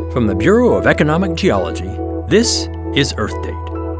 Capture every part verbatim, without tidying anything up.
From the Bureau of Economic Geology, this is Earth Date.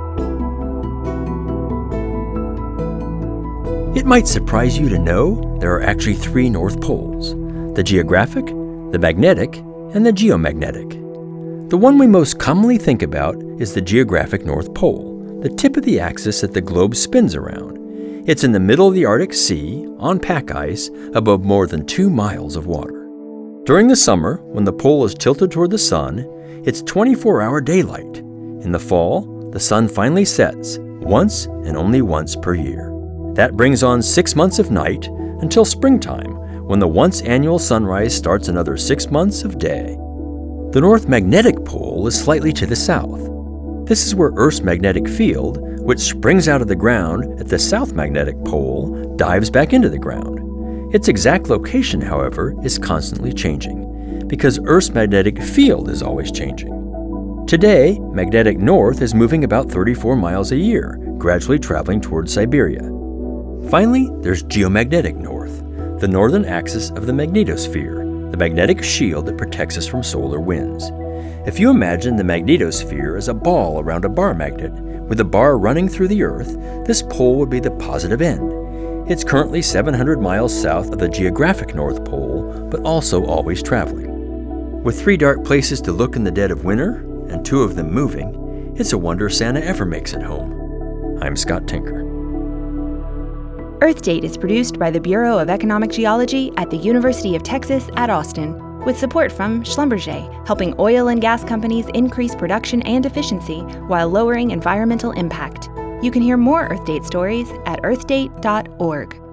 It might surprise you to know there are actually three North Poles: the geographic, the magnetic, and the geomagnetic. The one we most commonly think about is the geographic North Pole, the tip of the axis that the globe spins around. It's in the middle of the Arctic Sea, on pack ice, above more than two miles of water. During the summer, when the pole is tilted toward the sun, it's twenty-four hour daylight. In the fall, the sun finally sets, once and only once per year. That brings on six months of night until springtime, when the once annual sunrise starts another six months of day. The North Magnetic Pole is slightly to the south. This is where Earth's magnetic field, which springs out of the ground at the South Magnetic Pole, dives back into the ground. Its exact location, however, is constantly changing, because Earth's magnetic field is always changing. Today, magnetic north is moving about thirty-four miles a year, gradually traveling towards Siberia. Finally, there's geomagnetic north, the northern axis of the magnetosphere, the magnetic shield that protects us from solar winds. If you imagine the magnetosphere as a ball around a bar magnet, with a bar running through the Earth, this pole would be the positive end. It's currently seven hundred miles south of the geographic North Pole, but also always traveling. With three dark places to look in the dead of winter, and two of them moving, it's a wonder Santa ever makes it home. I'm Scott Tinker. Earth Date is produced by the Bureau of Economic Geology at the University of Texas at Austin, with support from Schlumberger, helping oil and gas companies increase production and efficiency while lowering environmental impact. You can hear more Earth Date stories at earth date dot org.